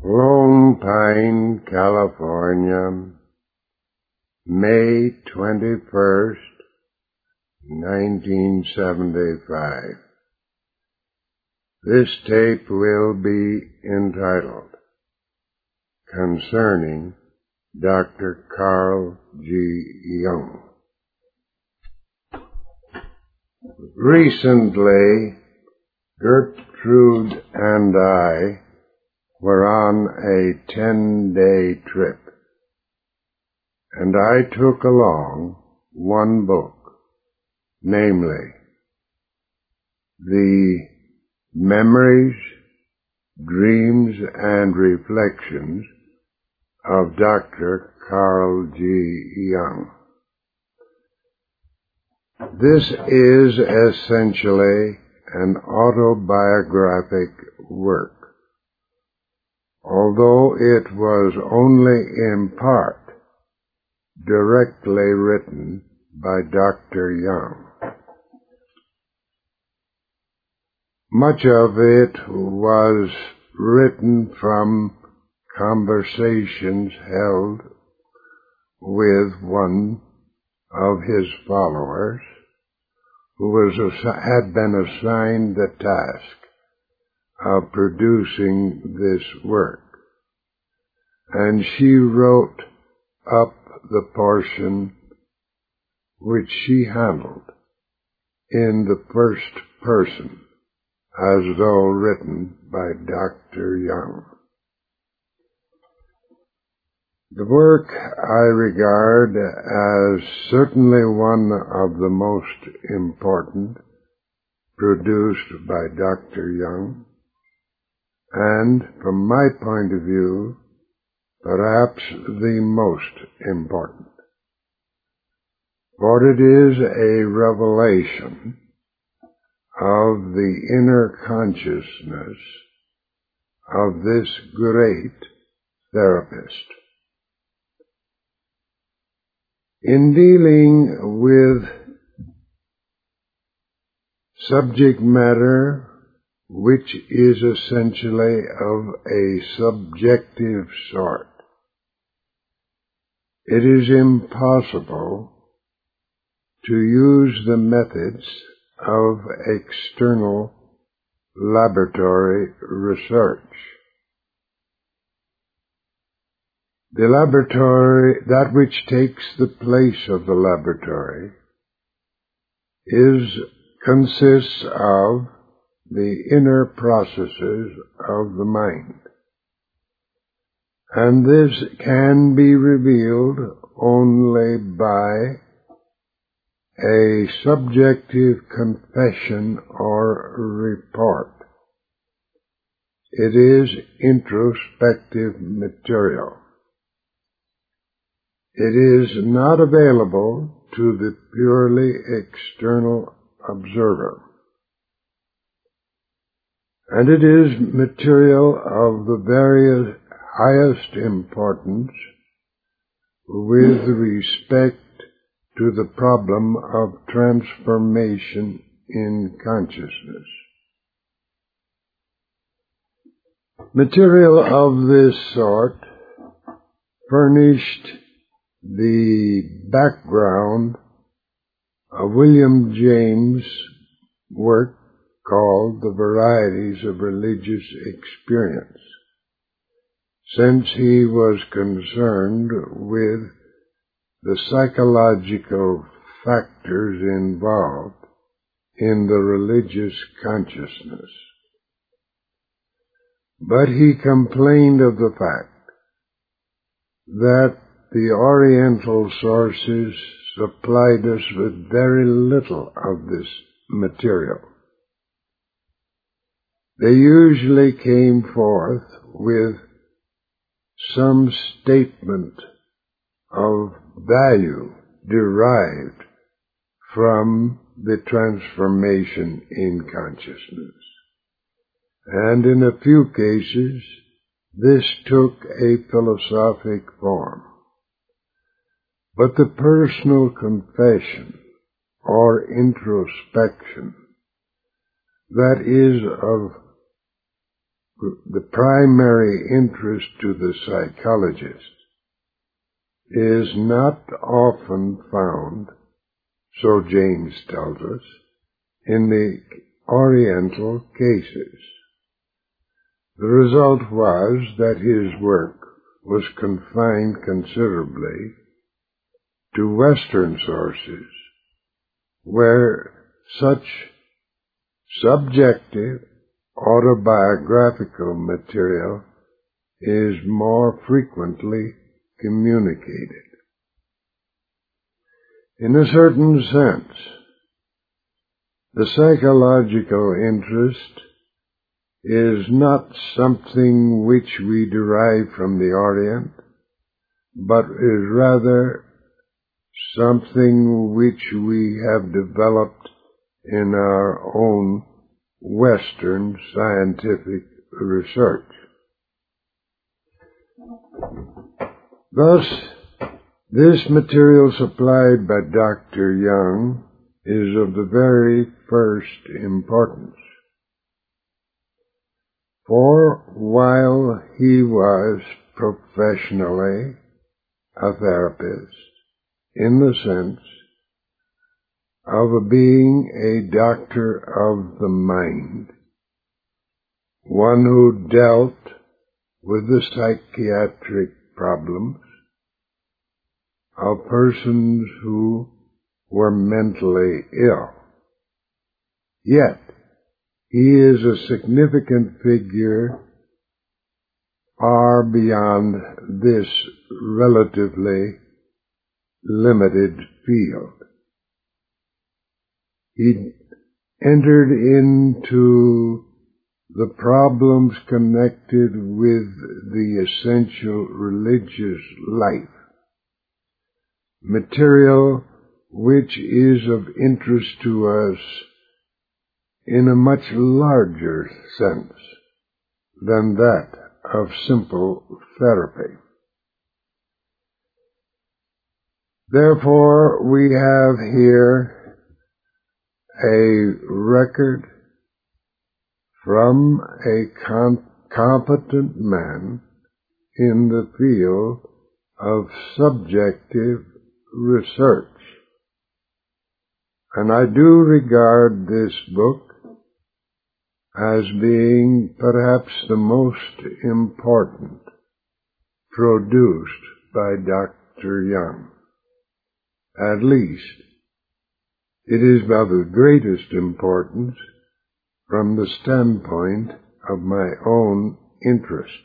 Lone Pine, California, May 21st, 1975. This tape will be entitled Concerning Dr. Carl G. Jung. Recently, Gertrude and I were on a 10-day trip, and I took along one book, namely, The Memories, Dreams, and Reflections of Dr. Carl G. Jung. This is essentially an autobiographic work, although it was only in part directly written by Dr. Jung. Much of it was written from conversations held with one of his followers who had been assigned the task of producing this work, and she wrote up the portion which she handled in the first person, as though written by Dr. Jung. The work I regard as certainly one of the most important produced by Dr. Jung, and from my point of view, perhaps the most important. For it is a revelation of the inner consciousness of this great therapist. In dealing with subject matter which is essentially of a subjective sort, it is impossible to use the methods of external laboratory research. The laboratory, that which takes the place of the laboratory, consists of the inner processes of the mind. And this can be revealed only by a subjective confession or report. It is introspective material. It is not available to the purely external observer. And it is material of the very highest importance with respect to the problem of transformation in consciousness. Material of this sort furnished the background of William James' work called The Varieties of Religious Experience, since he was concerned with the psychological factors involved in the religious consciousness. But he complained of the fact that the Oriental sources supplied us with very little of this material. They usually came forth with some statement of value derived from the transformation in consciousness. And in a few cases, this took a philosophic form. But the personal confession or introspection that is of the primary interest to the psychologist is not often found, so James tells us, in the Oriental cases. The result was that his work was confined considerably to Western sources, where such subjective autobiographical material is more frequently communicated. In a certain sense, the psychological interest is not something which we derive from the Orient, but is rather something which we have developed in our own Western scientific research. Thus, this material supplied by Dr. Young is of the very first importance. For while he was professionally a therapist, in the sense of being a doctor of the mind, one who dealt with the psychiatric problems of persons who were mentally ill, yet he is a significant figure far beyond this relatively limited field. He entered into the problems connected with the essential religious life, material which is of interest to us in a much larger sense than that of simple therapy. Therefore, we have here a record from a competent man in the field of subjective research. And I do regard this book as being perhaps the most important produced by Dr. Young. At least, it is of the greatest importance from the standpoint of my own interest.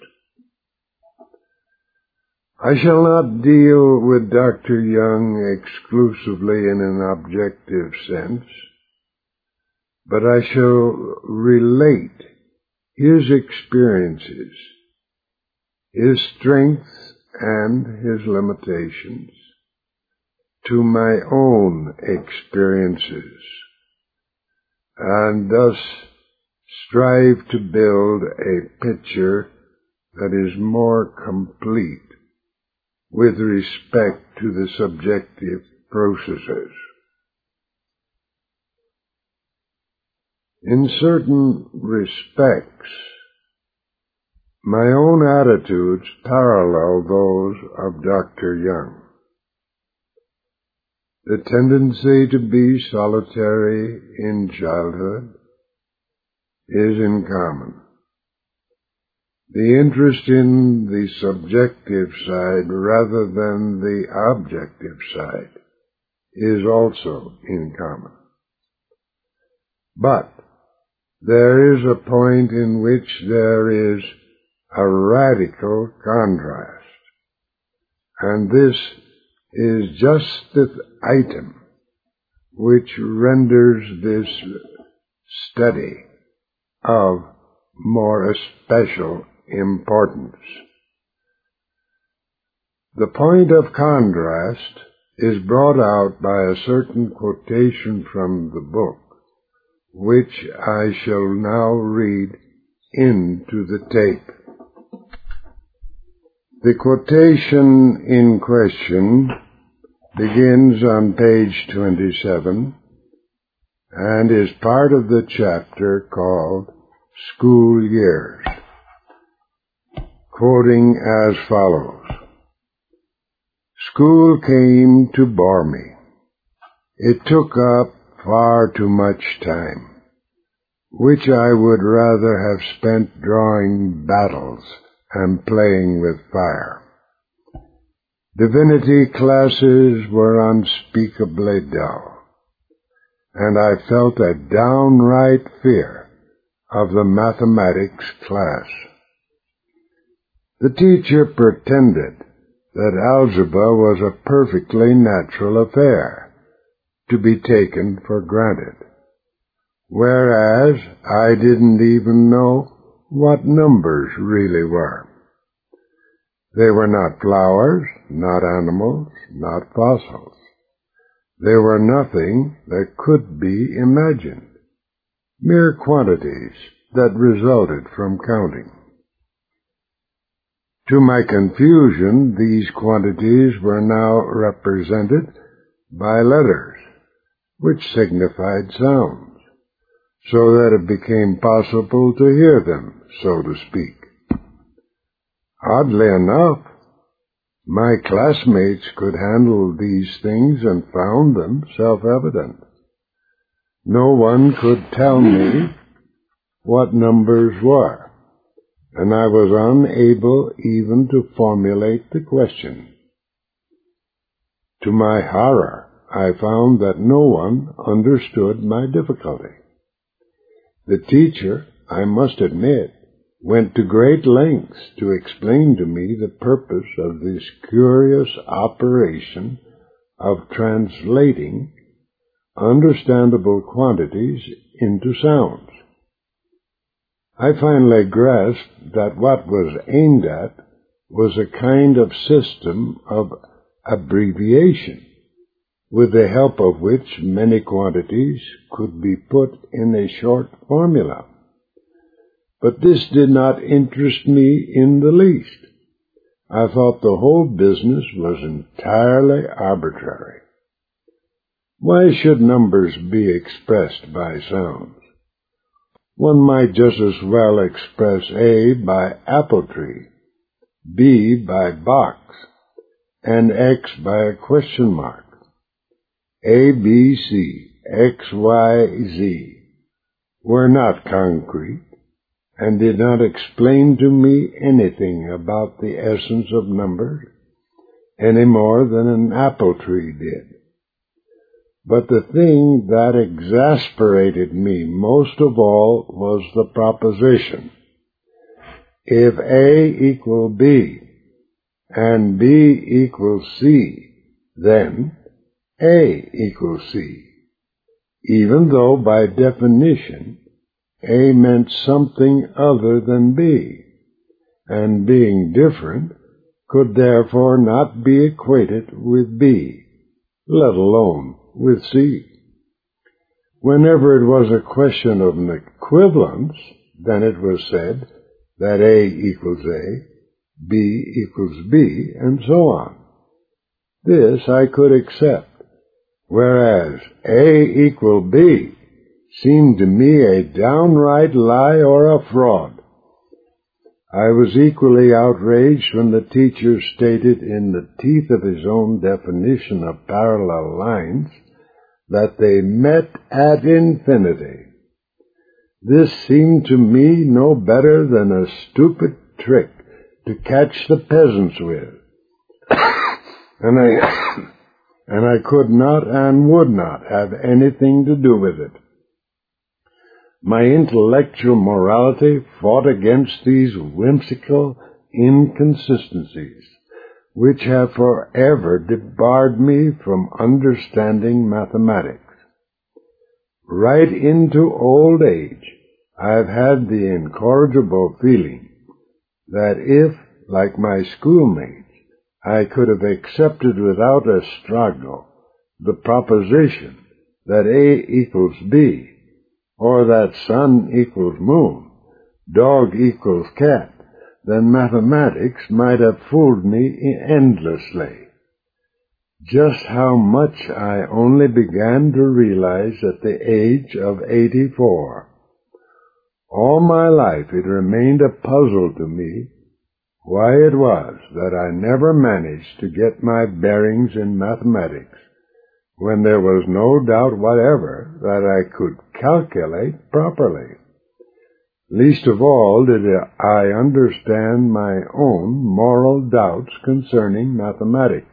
I shall not deal with Dr. Young exclusively in an objective sense, but I shall relate his experiences, his strengths and his limitations, to my own experiences, and thus strive to build a picture that is more complete with respect to the subjective processes. In certain respects, my own attitudes parallel those of Dr. Young. The tendency to be solitary in childhood is in common. The interest in the subjective side rather than the objective side is also in common. But there is a point in which there is a radical contrast, and this is just the item which renders this study of more especial importance. The point of contrast is brought out by a certain quotation from the book, which I shall now read into the tape. The quotation in question begins on page 27 and is part of the chapter called School Years. quoting as follows: "School came to bore me. It took up far too much time, which I would rather have spent drawing battles and playing with fire. Divinity classes were unspeakably dull, and I felt a downright fear of the mathematics class. The teacher pretended that algebra was a perfectly natural affair, to be taken for granted, whereas I didn't even know what numbers really were. They were not flowers, not animals, not fossils. They were nothing that could be imagined, mere quantities that resulted from counting. To my confusion, these quantities were now represented by letters, which signified sounds, so that it became possible to hear them, so to speak. Oddly enough, my classmates could handle these things and found them self-evident. No one could tell me what numbers were, and I was unable even to formulate the question. To my horror, I found that no one understood my difficulty. The teacher, I must admit, went to great lengths to explain to me the purpose of this curious operation of translating understandable quantities into sounds. I finally grasped that what was aimed at was a kind of system of abbreviation, with the help of which many quantities could be put in a short formula. But this did not interest me in the least. I thought the whole business was entirely arbitrary. Why should numbers be expressed by sounds? One might just as well express A by apple tree, B by box, and X by a question mark. A, B, C, X, Y, Z were not concrete and did not explain to me anything about the essence of numbers any more than an apple tree did. But the thing that exasperated me most of all was the proposition: if A equals B and B equals C, then A equals C, even though by definition A meant something other than B, and being different could therefore not be equated with B, let alone with C. Whenever it was a question of an equivalence, then it was said that A equals A, B equals B, and so on. This I could accept, whereas A equal B seemed to me a downright lie or a fraud. I was equally outraged when the teacher stated in the teeth of his own definition of parallel lines that they met at infinity. This seemed to me no better than a stupid trick to catch the peasants with, and I could not and would not have anything to do with it. My intellectual morality fought against these whimsical inconsistencies, which have forever debarred me from understanding mathematics. Right into old age, I have had the incorrigible feeling that if, like my schoolmates, I could have accepted without a struggle the proposition that A equals B, or that sun equals moon, dog equals cat, then mathematics might have fooled me endlessly. Just how much I only began to realize at the age of 84. All my life it remained a puzzle to me why it was that I never managed to get my bearings in mathematics when there was no doubt whatever that I could calculate properly. Least of all did I understand my own moral doubts concerning mathematics.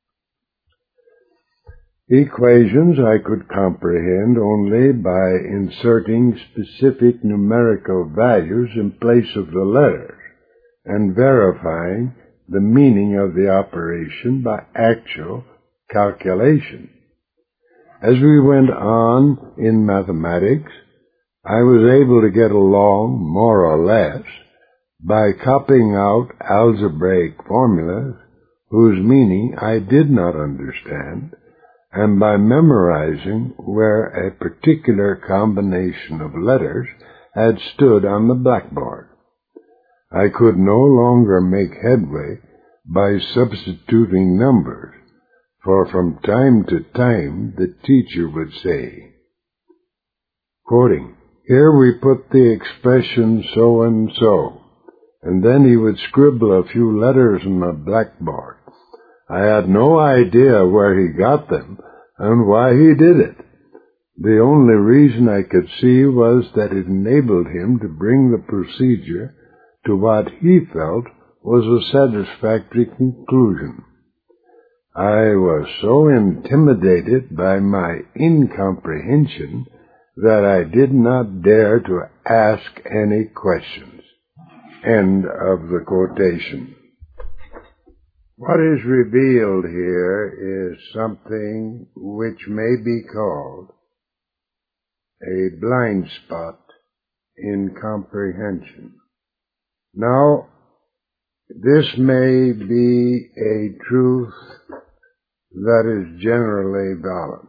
Equations I could comprehend only by inserting specific numerical values in place of the letters and verifying the meaning of the operation by actual calculation. As we went on in mathematics, I was able to get along, more or less, by copying out algebraic formulas whose meaning I did not understand, and by memorizing where a particular combination of letters had stood on the blackboard. I could no longer make headway by substituting numbers, for from time to time the teacher would say, quoting, "Here we put the expression so and so," and then he would scribble a few letters on the blackboard. I had no idea where he got them and why he did it. The only reason I could see was that it enabled him to bring the procedure to what he felt was a satisfactory conclusion. I was so intimidated by my incomprehension that I did not dare to ask any questions. End of the quotation. What is revealed here is something which may be called a blind spot in comprehension. Now, this may be a truth that is generally valid.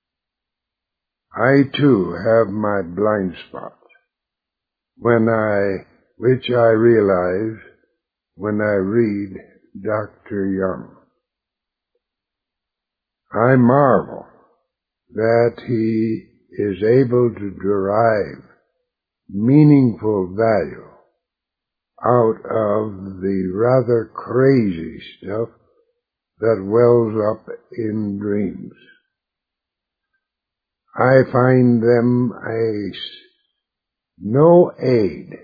I too have my blind spots, which I realize when I read Dr. Young. I marvel that he is able to derive meaningful value out of the rather crazy stuff that wells up in dreams. I find them no aid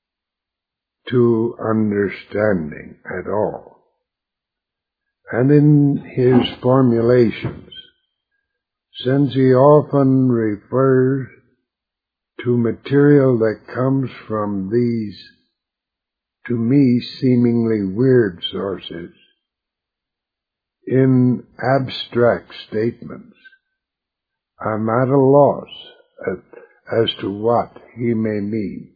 to understanding at all. And in his formulations, since he often refers to material that comes from these, to me, seemingly weird sources, in abstract statements, I'm at a loss as to what he may mean.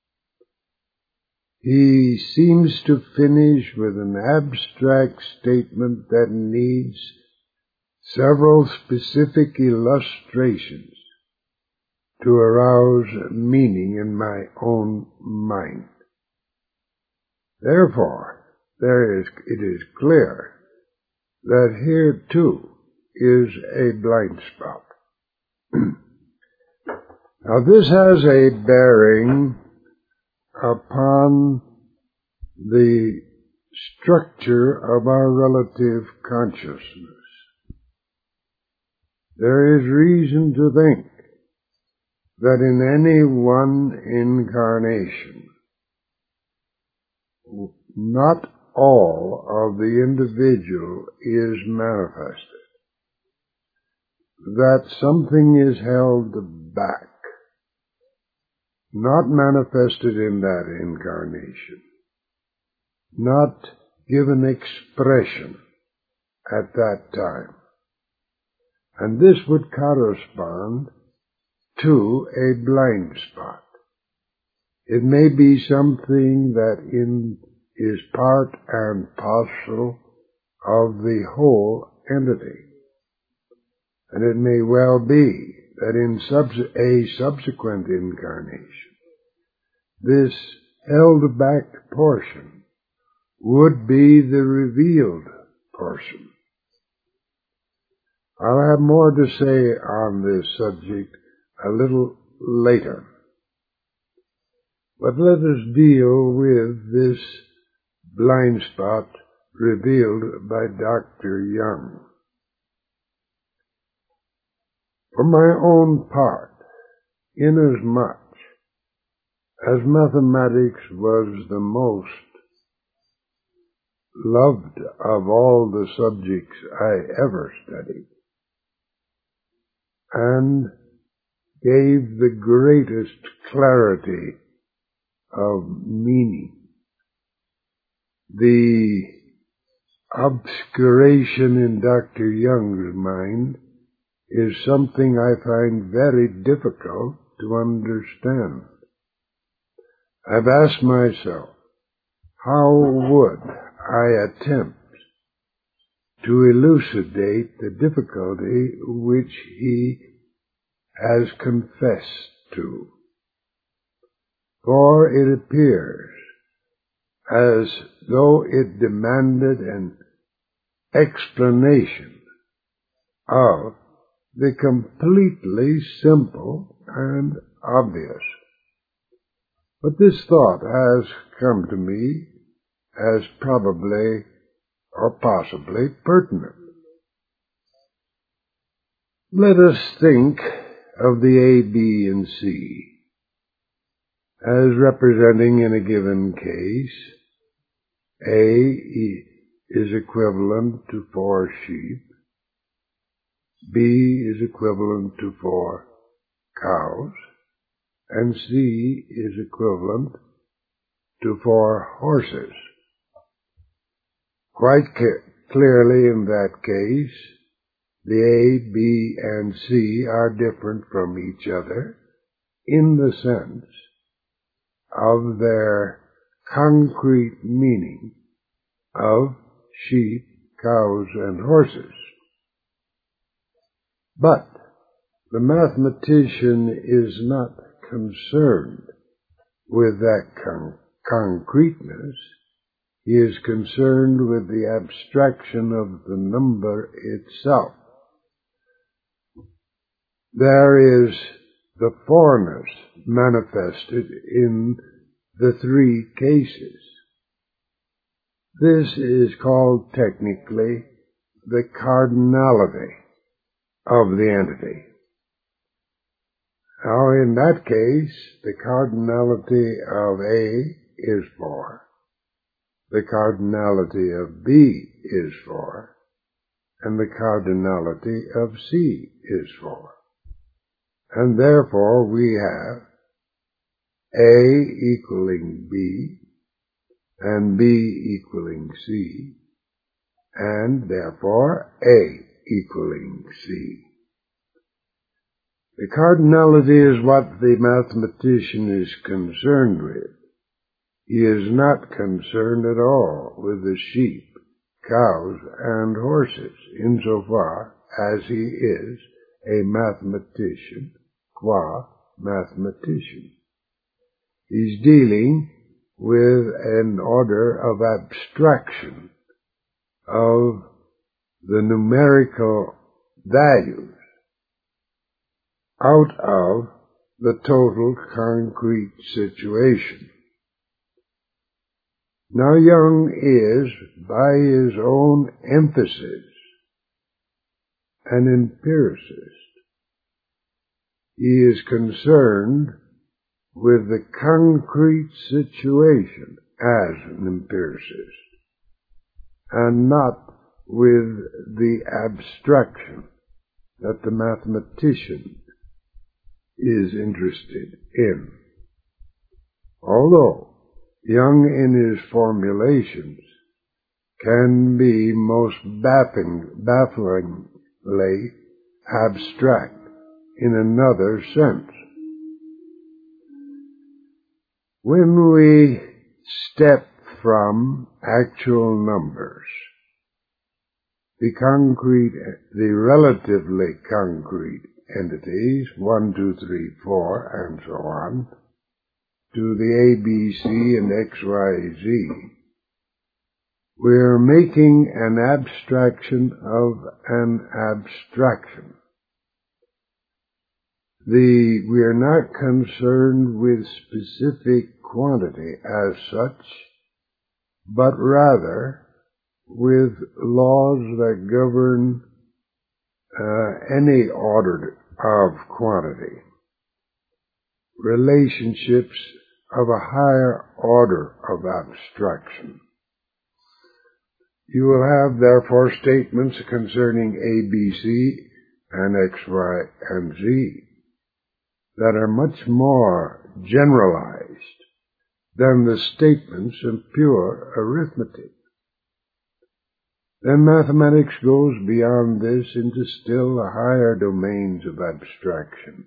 He seems to finish with an abstract statement that needs several specific illustrations to arouse meaning in my own mind. Therefore, it is clear that here too is a blind spot. Now this has a bearing upon the structure of our relative consciousness. There is reason to think that in any one incarnation, not all of the individual is manifested, that something is held back, not manifested in that incarnation, not given expression at that time. And this would correspond to a blind spot. It may be something that is part and parcel of the whole entity. And it may well be that in a subsequent incarnation, this held back portion would be the revealed portion. I'll have more to say on this subject a little later. But let us deal with this blind spot revealed by Dr. Young. For my own part, inasmuch as mathematics was the most loved of all the subjects I ever studied, and gave the greatest clarity of meaning, the obscuration in Dr. Young's mind is something I find very difficult to understand. I've asked myself, how would I attempt to elucidate the difficulty which he has confessed to? For it appears as though it demanded an explanation of the completely simple and obvious. But this thought has come to me as probably or possibly pertinent. Let us think of the A, B, and C as representing in a given case A is equivalent to 4 sheep, B is equivalent to 4 cows, and C is equivalent to 4 horses. Quite clearly in that case, the A, B, and C are different from each other in the sense of their concrete meaning of sheep, cows, and horses. But the mathematician is not concerned with that concreteness. He is concerned with the abstraction of the number itself. There is the fourness manifested in the 3 cases. This is called technically the cardinality of the entity. Now, in that case, the cardinality of A is 4. The cardinality of B is 4. And the cardinality of C is 4. And therefore we have A equaling B, and B equaling C, and therefore A equaling C. The cardinality is what the mathematician is concerned with. He is not concerned at all with the sheep, cows, and horses, insofar as he is a mathematician qua mathematician. He's dealing with an order of abstraction of the numerical values out of the total concrete situation. Now Young is, by his own emphasis, an empiricist. He is concerned with the concrete situation as an empiricist, and not with the abstraction that the mathematician is interested in. Although Young in his formulations can be most bafflingly abstract in another sense. When we step from actual numbers, the relatively concrete entities, 1, 2, 3, 4, and so on, to the A, B, C, and X, Y, Z, we're making an abstraction of an abstraction. We're not concerned with specific quantity as such, but rather with laws that govern any order of quantity, relationships of a higher order of abstraction. You will have, therefore, statements concerning A, B, C, and X, Y, and Z that are much more generalized than the statements of pure arithmetic. Then mathematics goes beyond this into still higher domains of abstraction,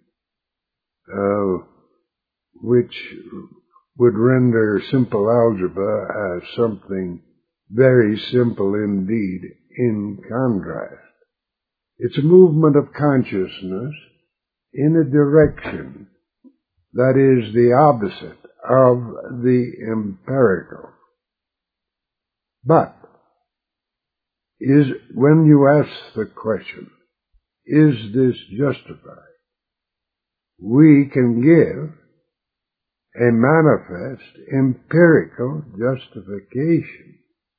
which would render simple algebra as something very simple indeed in contrast. It's a movement of consciousness in a direction that is the opposite of the empirical. But when you ask the question, is this justified? We can give a manifest empirical justification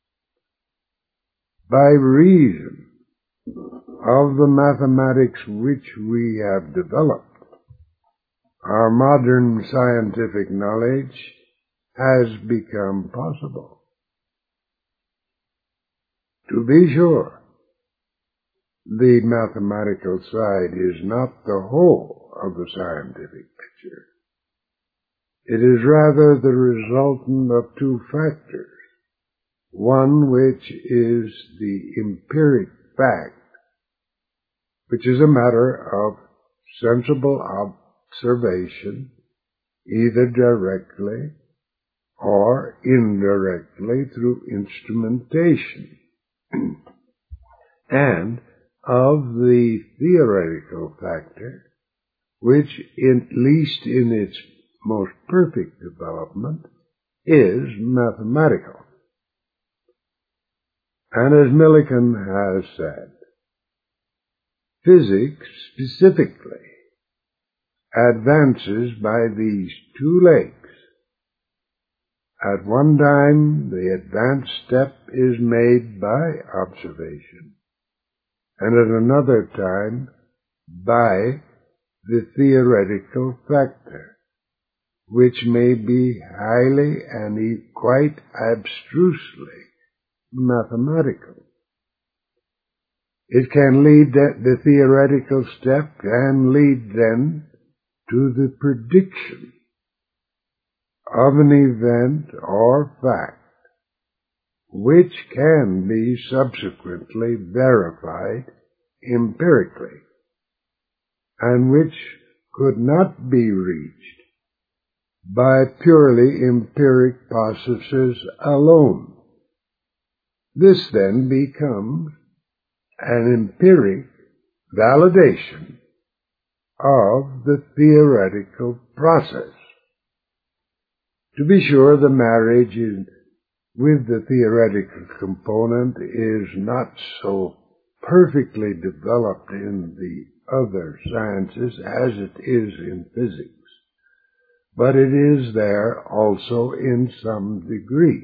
by reason of the mathematics which we have developed. Our modern scientific knowledge has become possible. To be sure, the mathematical side is not the whole of the scientific picture. It is rather the resultant of two factors. One which is the empiric fact, which is a matter of sensible observation, either directly or indirectly through instrumentation, and of the theoretical factor, which, at least in its most perfect development, is mathematical. And as Millikan has said, physics specifically advances by these two legs. At one time, the advanced step is made by observation, and at another time by the theoretical factor, which may be highly and quite abstrusely mathematical. It can lead, the theoretical step can lead then to the prediction of an event or fact, which can be subsequently verified empirically, and which could not be reached by purely empiric processes alone. This then becomes an empiric validation of the theoretical process. To be sure, the marriage with the theoretical component is not so perfectly developed in the other sciences as it is in physics, but it is there also in some degree.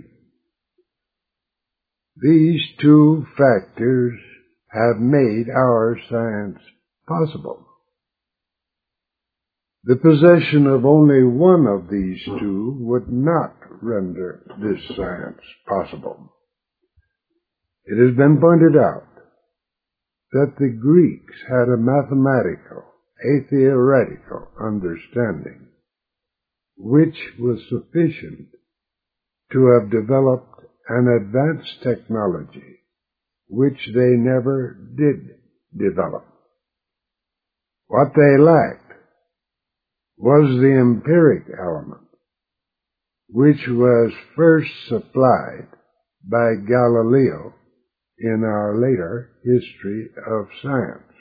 These two factors have made our science possible. The possession of only one of these two would not render this science possible. It has been pointed out that the Greeks had a mathematical, a theoretical understanding, which was sufficient to have developed an advanced technology which they never did develop. What they lacked was the empiric element, which was first supplied by Galileo in our later history of science.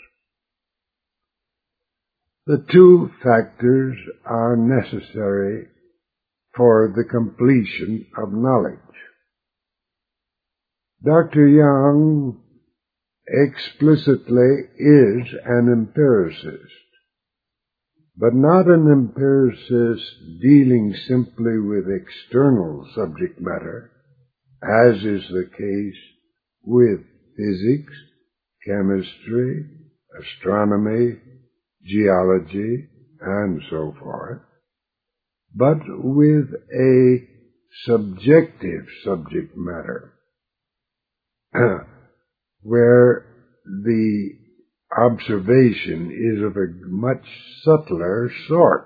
The two factors are necessary for the completion of knowledge. Dr. Young explicitly is an empiricist, but not an empiricist dealing simply with external subject matter as is the case with physics, chemistry, astronomy, geology, and so forth, but with a subjective subject matter, where the observation is of a much subtler sort.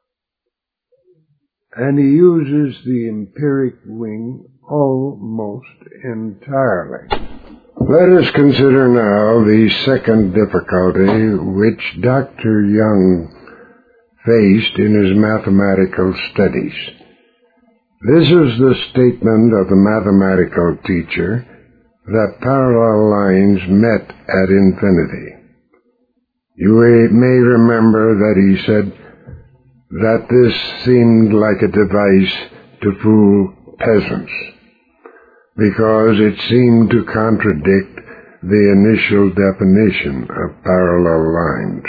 And he uses the empiric wing almost entirely. Let us consider now the second difficulty which Dr. Young faced in his mathematical studies. This is the statement of the mathematical teacher that parallel lines met at infinity. You may remember that he said that this seemed like a device to fool peasants, because it seemed to contradict the initial definition of parallel lines.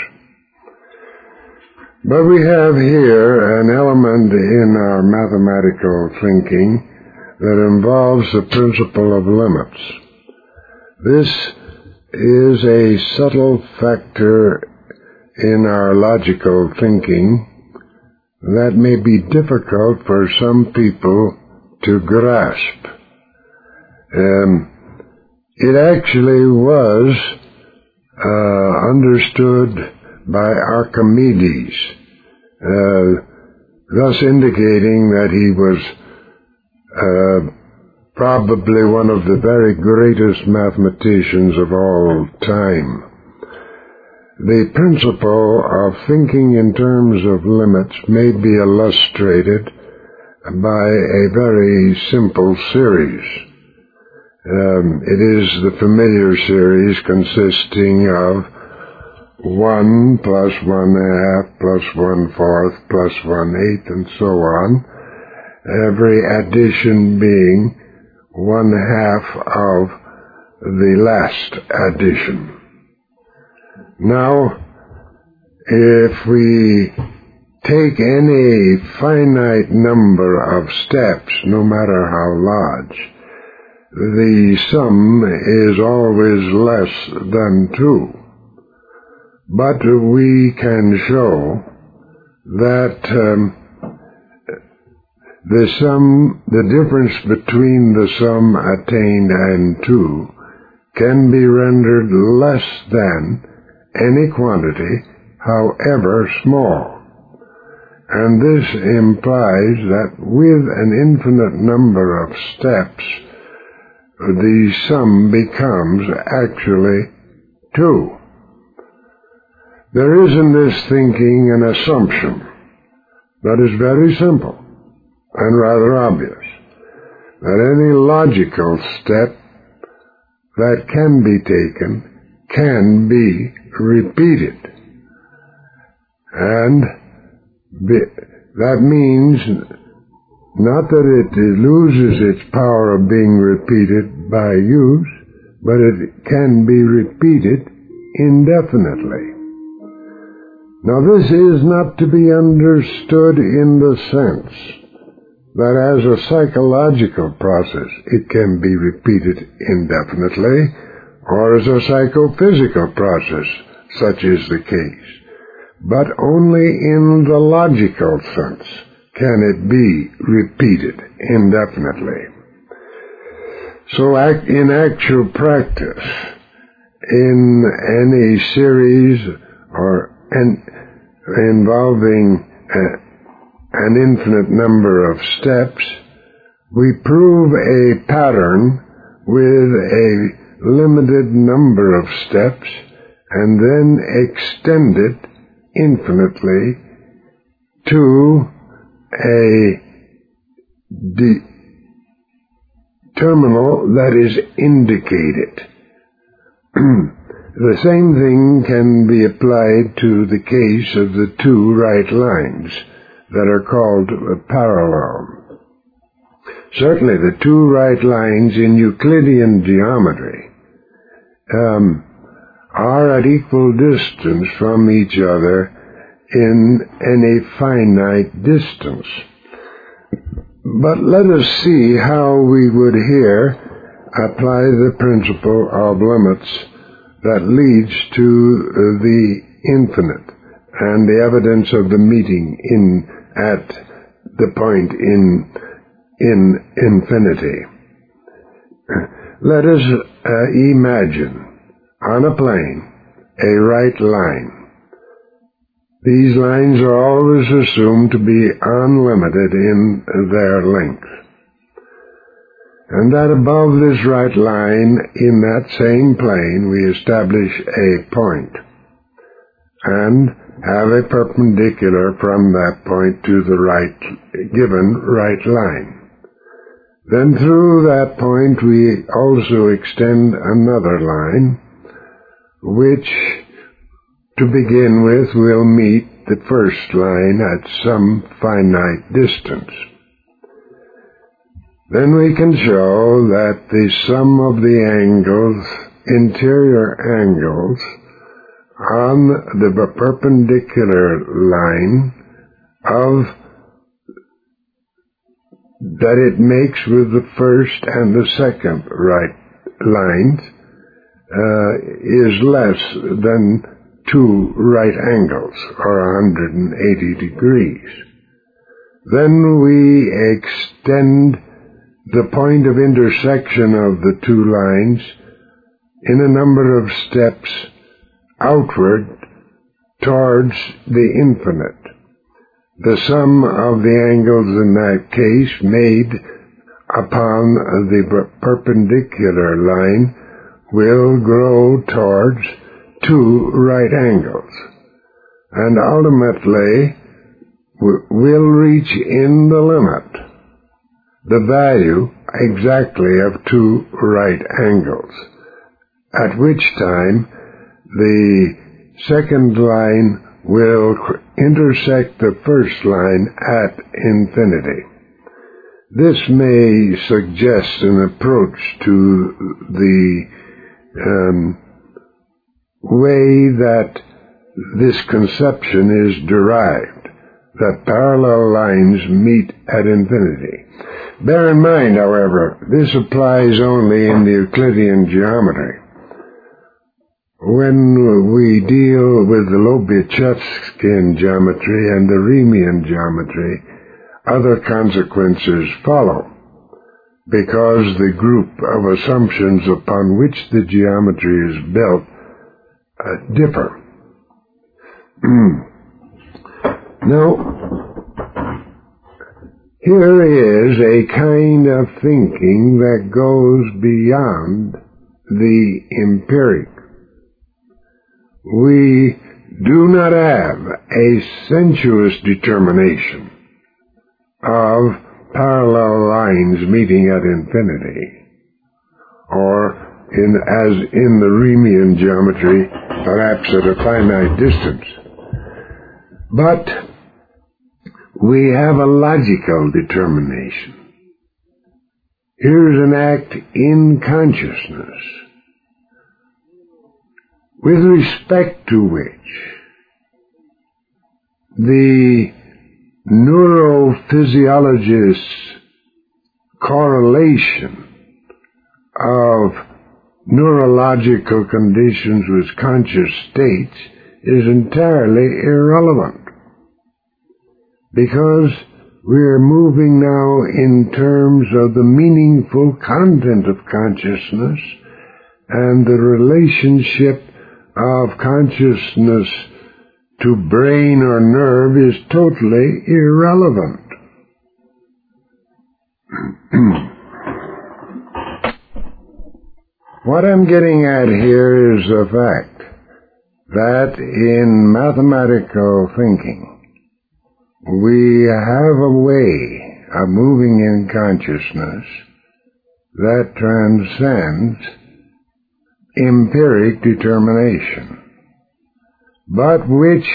But we have here an element in our mathematical thinking that involves the principle of limits. This is a subtle factor in our logical thinking that may be difficult for some people to grasp. It actually was understood by Archimedes, thus indicating that he was probably one of the very greatest mathematicians of all time. The principle of thinking in terms of limits may be illustrated by a very simple series. It is the familiar series consisting of 1 plus 1/2 plus 1/4 plus 1/8 and so on, every addition being 1/2 of the last addition. Now, if we take any finite number of steps, no matter how large, the sum is always less than 2. But we can show that the difference between the sum attained and 2 can be rendered less than any quantity, however small. And this implies that with an infinite number of steps, the sum becomes actually 2. There is in this thinking an assumption that is very simple and rather obvious, that any logical step that can be taken can be repeated. And that means not that it loses its power of being repeated by use, but it can be repeated indefinitely. Now, this is not to be understood in the sense that as a psychological process it can be repeated indefinitely, or as a psychophysical process, such is the case, but only in the logical sense can it be repeated indefinitely. So in actual practice, in any series or involving an infinite number of steps, we prove a pattern with a limited number of steps and then extend it infinitely to a terminal that is indicated. The same thing can be applied to the case of the two right lines that are called parallel. Certainly the two right lines in Euclidean geometry are at equal distance from each other in any finite distance. But let us see how we would here apply the principle of limits that leads to the infinite and the evidence of the meeting at the point in infinity. Let us imagine on a plane a right line. These lines are always assumed to be unlimited in their length, and that above this right line in that same plane we establish a point and have a perpendicular from that point to the given right line. Then through that point we also extend another line, which to begin with will meet the first line at some finite distance. Then we can show that the sum of the angles, interior angles, on the perpendicular line that it makes with the first and the second right lines is less than 2 right angles, or 180 degrees. Then we extend the point of intersection of the two lines in a number of steps outward towards the infinite. The sum of the angles in that case made upon the perpendicular line will grow towards 2 right angles, and ultimately will reach in the limit the value exactly of 2 right angles, at which time the second line will intersect the first line at infinity. This may suggest an approach to the way that this conception is derived, that parallel lines meet at infinity. Bear in mind, however, this applies only in the Euclidean geometry. When we deal with the Lobachevskian geometry and the Riemann geometry, other consequences follow, because the group of assumptions upon which the geometry is built differ. Now, here is a kind of thinking that goes beyond the empiric. We do not have a sensuous determination of parallel lines meeting at infinity, or as in the Riemann geometry, perhaps at a finite distance. But we have a logical determination. Here's an act in consciousness, with respect to which the neurophysiologist's correlation of neurological conditions with conscious states is entirely irrelevant, because we're moving now in terms of the meaningful content of consciousness, and the relationship of consciousness to brain or nerve is totally irrelevant. What I'm getting at here is the fact that in mathematical thinking, we have a way of moving in consciousness that transcends empiric determination, but which,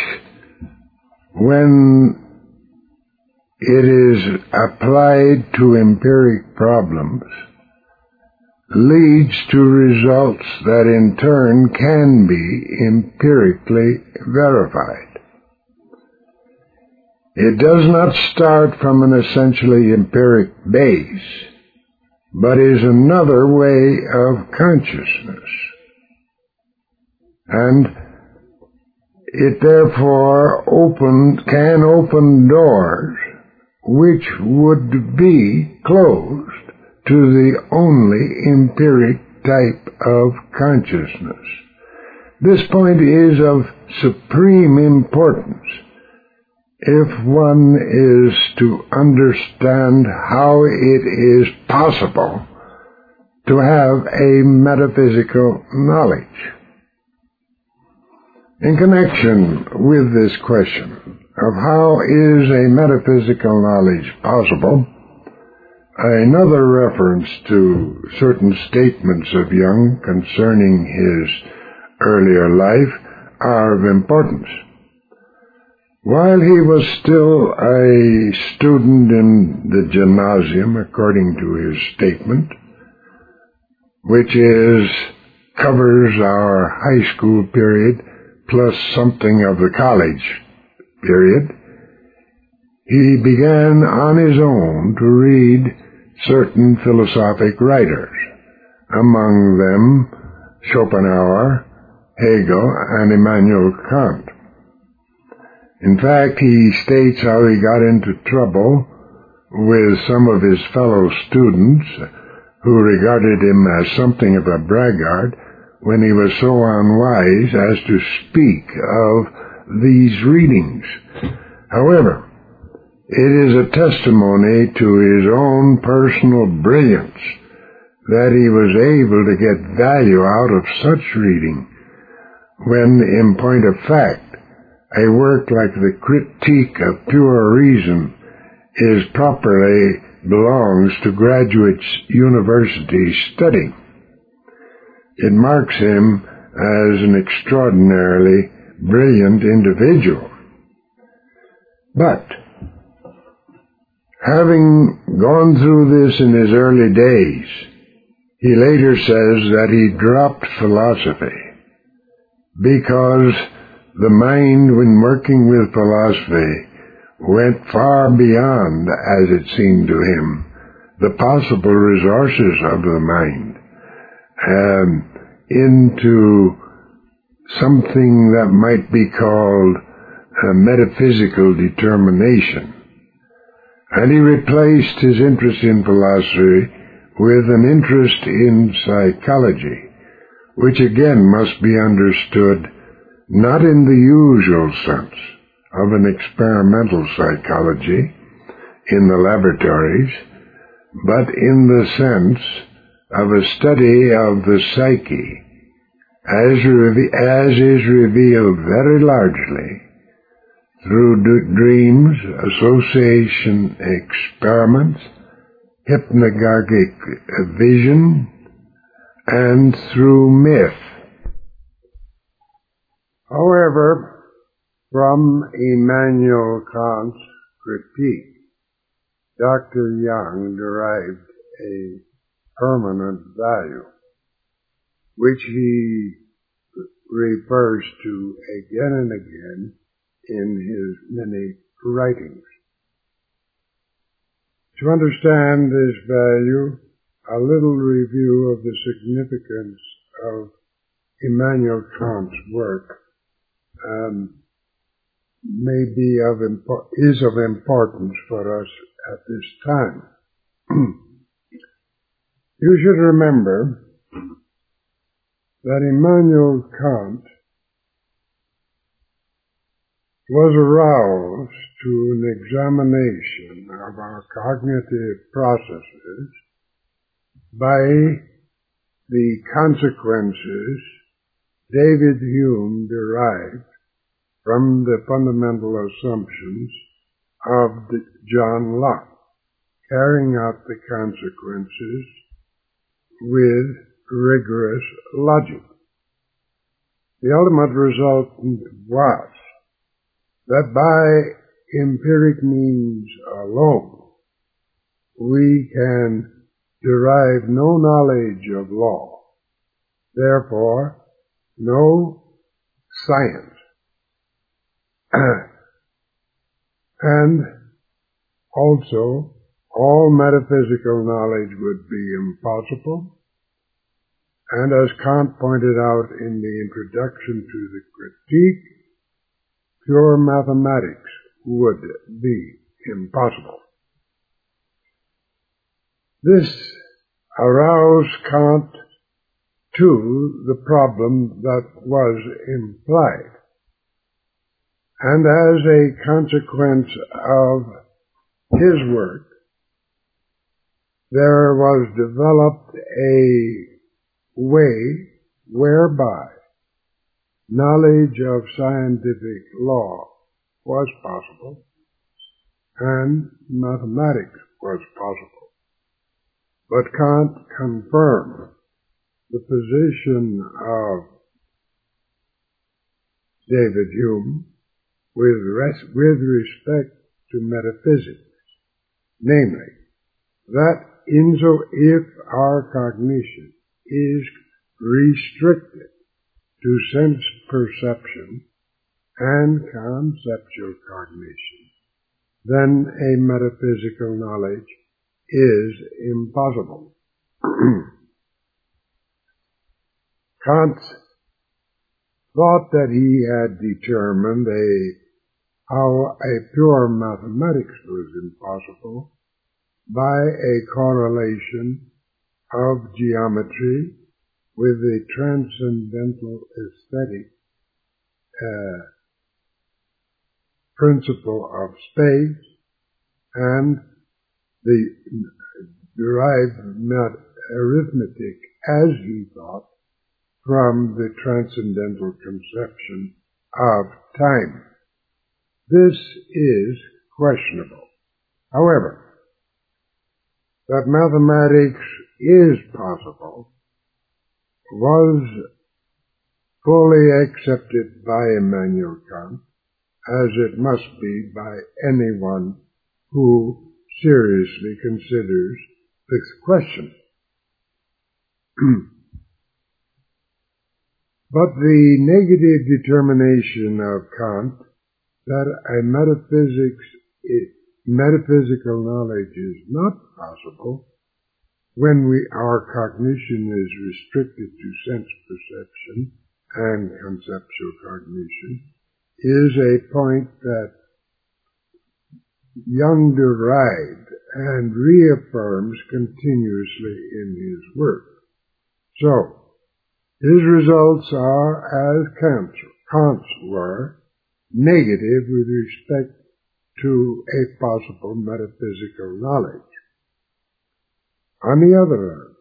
when it is applied to empiric problems, leads to results that in turn can be empirically verified. It does not start from an essentially empiric base, but is another way of consciousness. And it therefore can open doors which would be closed to the only empiric type of consciousness. This point is of supreme importance if one is to understand how it is possible to have a metaphysical knowledge. In connection with this question of how is a metaphysical knowledge possible, another reference to certain statements of Jung concerning his earlier life are of importance. While he was still a student in the gymnasium, according to his statement, which covers our high school period plus something of the college period, he began on his own to read certain philosophic writers, among them Schopenhauer, Hegel, and Immanuel Kant. In fact, he states how he got into trouble with some of his fellow students who regarded him as something of a braggart when he was so unwise as to speak of these readings. However, it is a testimony to his own personal brilliance that he was able to get value out of such reading, when, in point of fact, a work like the Critique of Pure Reason belongs to graduate university study. It marks him as an extraordinarily brilliant individual. But, having gone through this in his early days, he later says that he dropped philosophy because the mind, when working with philosophy, went far beyond, as it seemed to him, the possible resources of the mind, into something that might be called a metaphysical determination. And he replaced his interest in philosophy with an interest in psychology, which again must be understood not in the usual sense of an experimental psychology in the laboratories, but in the sense of a study of the psyche, as is revealed very largely through dreams, association experiments, hypnagogic vision, and through myth. However, from Immanuel Kant's Critique, Dr. Jung derived a permanent value, which he refers to again and again in his many writings. To understand this value, a little review of the significance of Immanuel Kant's work is of importance for us at this time. You should remember that Immanuel Kant was aroused to an examination of our cognitive processes by the consequences David Hume derived from the fundamental assumptions of John Locke, carrying out the consequences with rigorous logic. The ultimate result was that by empiric means alone, we can derive no knowledge of law, therefore no science. And also, all metaphysical knowledge would be impossible. And as Kant pointed out in the introduction to the Critique, pure mathematics would be impossible. This aroused Kant to the problem that was implied. And as a consequence of his work, there was developed a way whereby knowledge of scientific law was possible and mathematics was possible. But Kant confirmed the position of David Hume with respect to metaphysics, namely, that if our cognition is restricted to sense perception and conceptual cognition, then a metaphysical knowledge is impossible. Kant thought that he had determined how a pure mathematics was impossible by a correlation of geometry with the transcendental aesthetic principle of space and the derived arithmetic, as he thought, from the transcendental conception of time. This is questionable. However, that mathematics is possible was fully accepted by Immanuel Kant, as it must be by anyone who seriously considers this question. But the negative determination of Kant that a metaphysical knowledge is not possible when our cognition is restricted to sense perception and conceptual cognition is a point that Jung derived and reaffirms continuously in his work. So, his results are, as Kant's were, negative with respect to a possible metaphysical knowledge. On the other hand,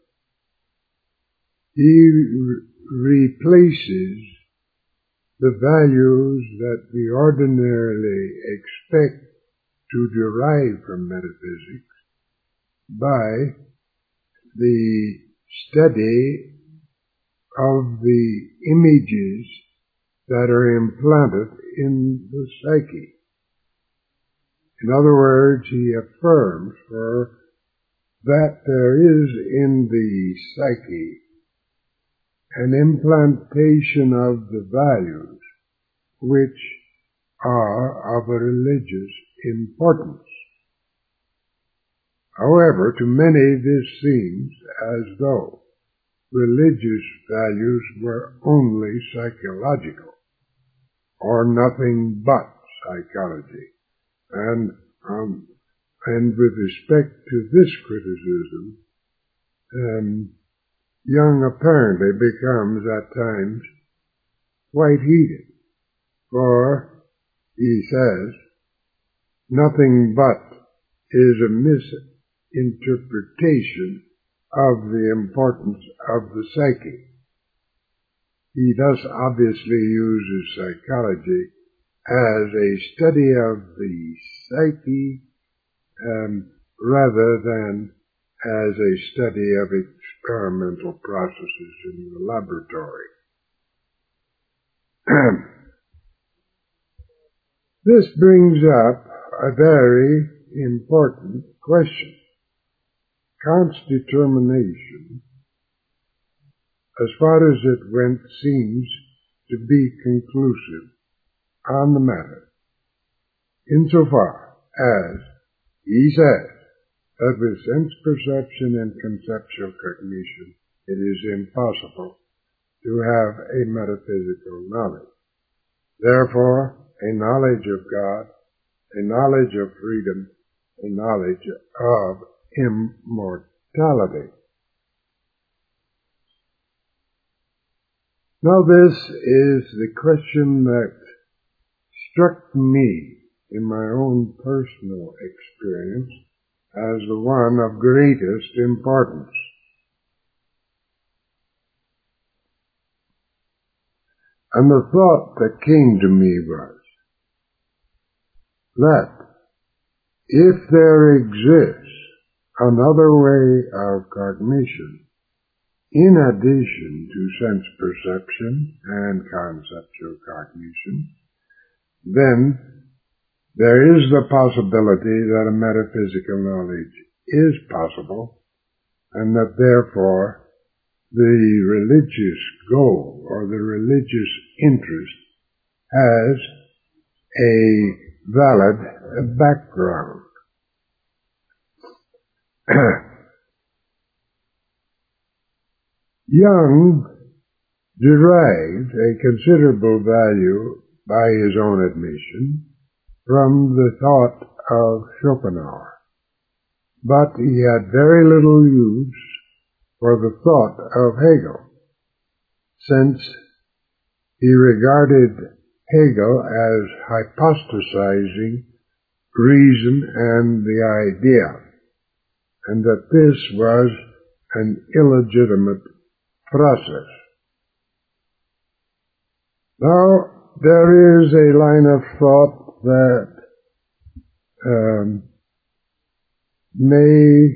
he replaces the values that we ordinarily expect to derive from metaphysics by the study of the images that are implanted in the psyche. In other words, he affirms that there is in the psyche an implantation of the values which are of a religious importance. However, to many this seems as though religious values were only psychological, or nothing but psychology. And with respect to this criticism, Jung apparently becomes at times quite heated, for he says, nothing but is a misinterpretation of the importance of the psyche. He thus obviously uses psychology as a study of the psyche rather than as a study of experimental processes in the laboratory. This brings up a very important question. Kant's determination, as far as it went, seems to be conclusive on the matter, insofar as he says that with sense perception and conceptual cognition it is impossible to have a metaphysical knowledge. Therefore, a knowledge of God, a knowledge of freedom, a knowledge of immortality. Now this is the question that struck me in my own personal experience as the one of greatest importance. And the thought that came to me was that if there exists another way of cognition in addition to sense perception and conceptual cognition, then there is the possibility that a metaphysical knowledge is possible, and that therefore the religious goal or the religious interest has a valid background. Jung derived a considerable value, by his own admission, from the thought of Schopenhauer, but he had very little use for the thought of Hegel, since he regarded Hegel as hypostasizing reason and the idea, and that this was an illegitimate process. Now, there is a line of thought that may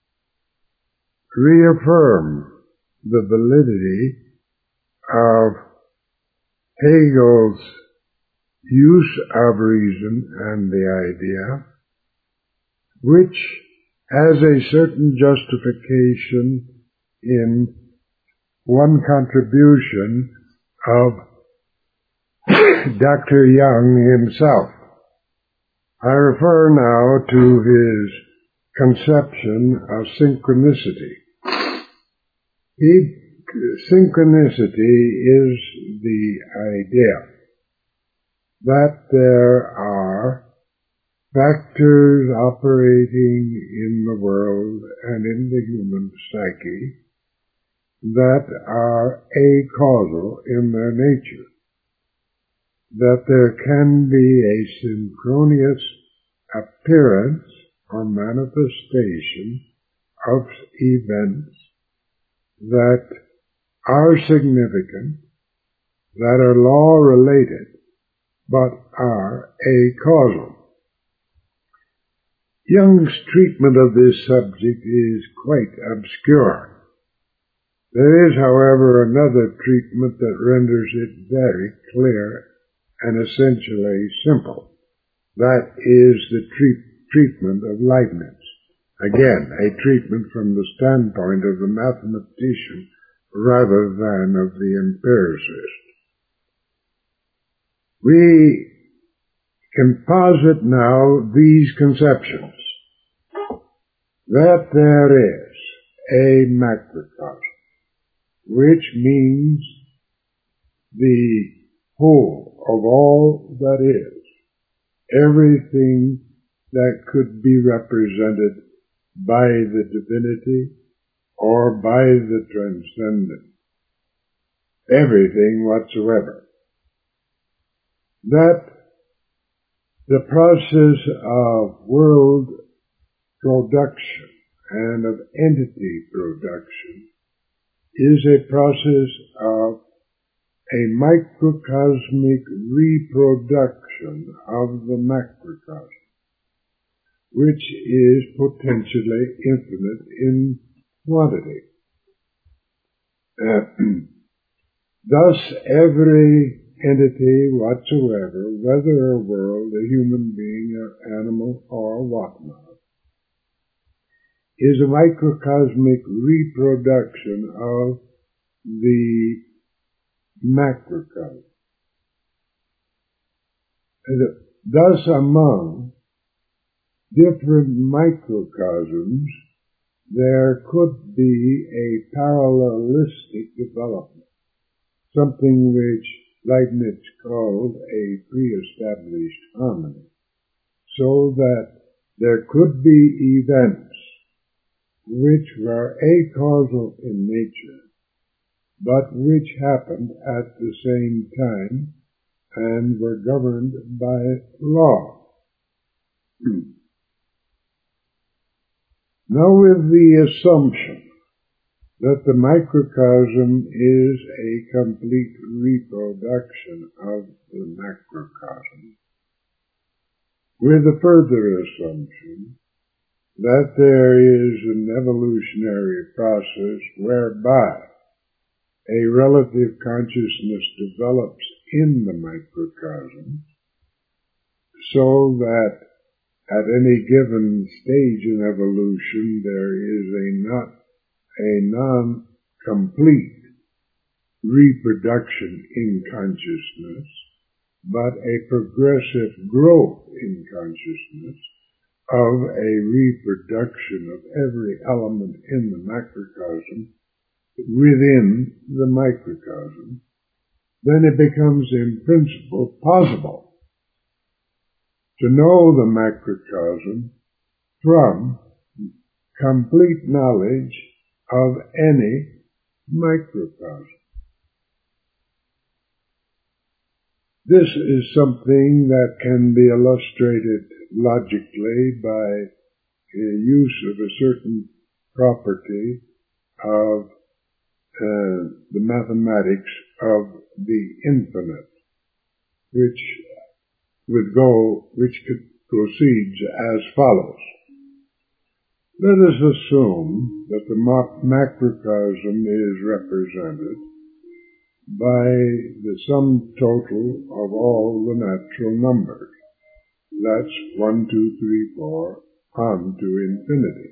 reaffirm the validity of Hegel's use of reason and the idea, which has a certain justification in one contribution of Dr. Jung himself. I refer now to his conception of synchronicity. Synchronicity is the idea that there are factors operating in the world and in the human psyche that are acausal in their nature, that there can be a synchronous appearance or manifestation of events that are significant, that are law-related, but are acausal. Jung's treatment of this subject is quite obscure. There is, however, another treatment that renders it very clear and essentially simple. That is the treatment of Leibniz. Again, a treatment from the standpoint of the mathematician rather than of the empiricist. We can posit now these conceptions, that there is a macrocosm, which means the whole of all that is, everything that could be represented by the divinity or by the transcendent, everything whatsoever. That the process of world production and of entity production is a process of a microcosmic reproduction of the macrocosm, which is potentially infinite in quantity. Thus, every entity whatsoever, whether a world, a human being, or animal, or whatnot, is a microcosmic reproduction of the macrocosm. Thus, among different microcosms, there could be a parallelistic development, something which Leibniz called a pre-established harmony, so that there could be events which were acausal in nature, but which happened at the same time and were governed by law. Now, with the assumption that the microcosm is a complete reproduction of the macrocosm, with a further assumption that there is an evolutionary process whereby a relative consciousness develops in the microcosm, so that at any given stage in evolution there is a non-complete reproduction in consciousness, but a progressive growth in consciousness of a reproduction of every element in the macrocosm within the microcosm, then it becomes in principle possible to know the macrocosm from complete knowledge of any microcosm. This is something that can be illustrated logically by the use of a certain property of the mathematics of the infinite, which proceeds as follows. Let us assume that the macrocosm is represented by the sum total of all the natural numbers. That's 1, 2, 3, 4, on to infinity.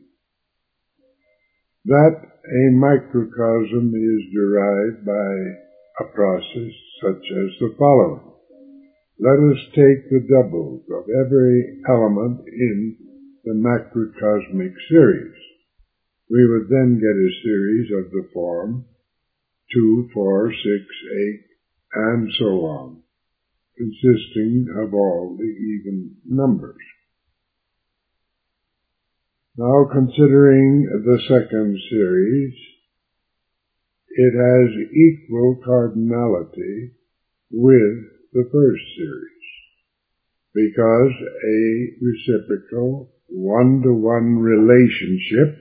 That a microcosm is derived by a process such as the following. Let us take the doubles of every element in the macrocosmic series. We would then get a series of the form 2, 4, 6, 8, and so on, consisting of all the even numbers. Now, considering the second series, it has equal cardinality with the first series, because a reciprocal one-to-one relationship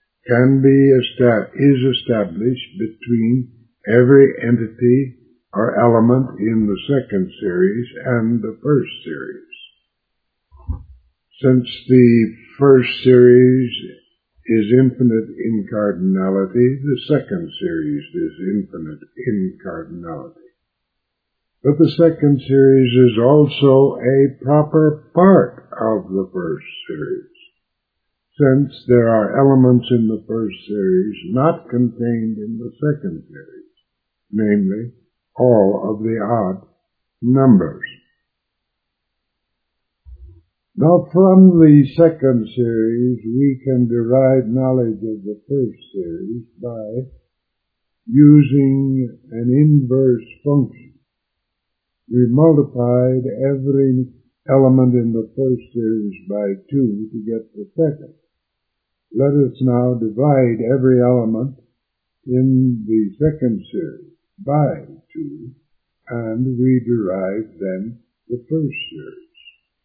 is established between every entity or element in the second series and the first series. Since the first series is infinite in cardinality, the second series is infinite in cardinality. But the second series is also a proper part of the first series, since there are elements in the first series not contained in the second series, namely, all of the odd numbers. Now, from the second series, we can derive knowledge of the first series by using an inverse function. We multiplied every element in the first series by 2 to get the second. Let us now divide every element in the second series by 2, and we derive then the first series.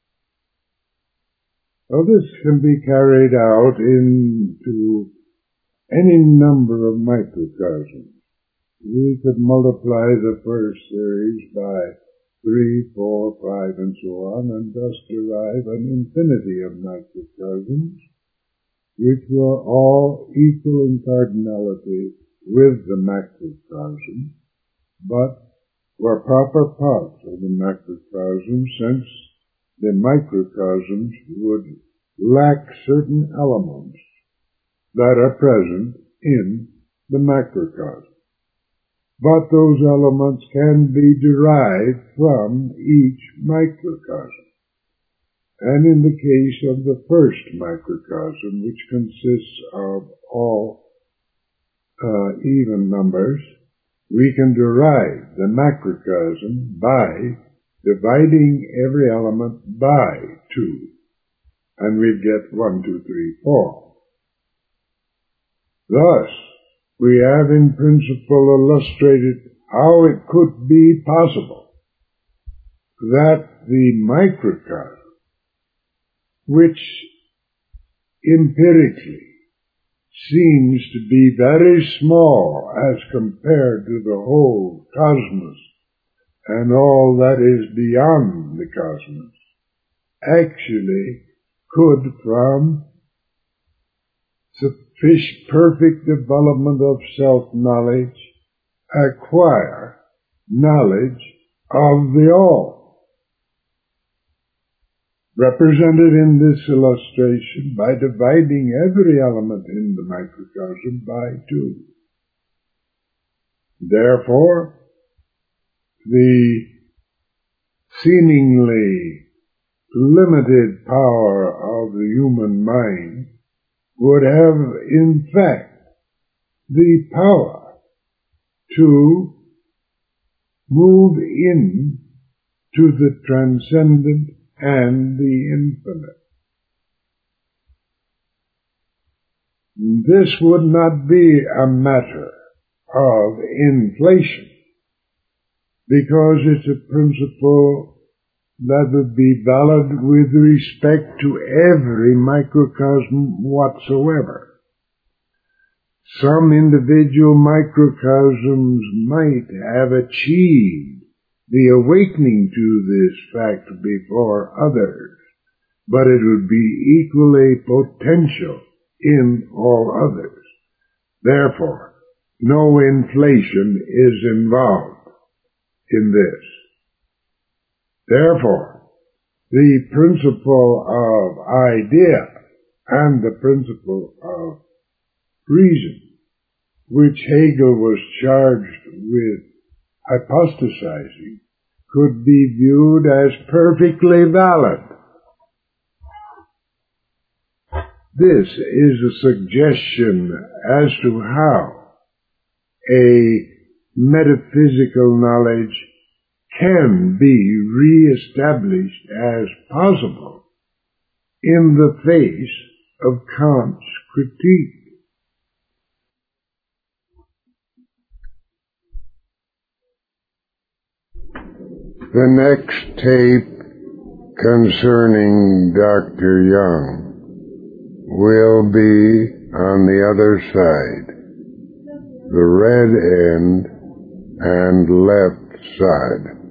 Now, this can be carried out into any number of microcosms. We could multiply the first series by 3, 4, 5, and so on, and thus derive an infinity of microcosms, which were all equal in cardinality with the macrocosm, but were proper parts of the macrocosm, since the microcosms would lack certain elements that are present in the macrocosm. But those elements can be derived from each microcosm. and in the case of the first microcosm, which consists of all even numbers, we can derive the macrocosm by dividing every element by 2, and we'd get 1, 2, 3, 4. Thus, we have in principle illustrated how it could be possible that the microcosm, which empirically seems to be very small as compared to the whole cosmos and all that is beyond the cosmos, actually could, from sufficient perfect development of self-knowledge, acquire knowledge of the all, represented in this illustration by dividing every element in the microcosm by 2. Therefore, the seemingly limited power of the human mind would have, in fact, the power to move in to the transcendent and the infinite. This would not be a matter of inflation, because it's a principle that would be valid with respect to every microcosm whatsoever. Some individual microcosms might have achieved the awakening to this fact before others, but it would be equally potential in all others. Therefore, no inflation is involved in this. Therefore, the principle of idea and the principle of reason, which Hegel was charged with hypostasizing, could be viewed as perfectly valid. This is a suggestion as to how a metaphysical knowledge can be re-established as possible in the face of Kant's critique. The next tape concerning Dr. Young will be on the other side, the red end and left side.